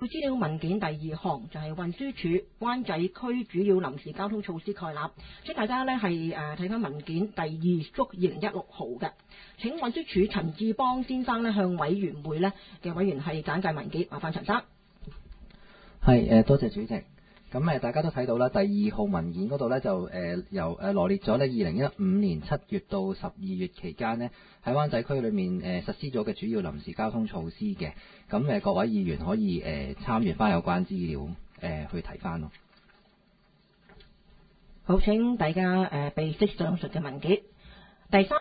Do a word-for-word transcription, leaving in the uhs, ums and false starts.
配資料文件第二項就係運輸署灣仔區主要臨時交通措施概覽，請大家呢係誒睇翻文件第二足二零一六號嘅。請運輸署陳志邦先生呢向委員會呢嘅委員係簡介文件，麻煩陳生。 係誒，多謝主席。咁誒，大家都睇到啦，第二號文件嗰度呢，就誒由誒羅列咗呢二零一五年七月到十二月期間呢，喺灣仔區裏面誒實施咗嘅主要臨時交通措施嘅。咁誒，各位議員可以誒參閱翻有關資料誒去睇翻咯。 好，請大家誒備悉上述嘅文件。第三。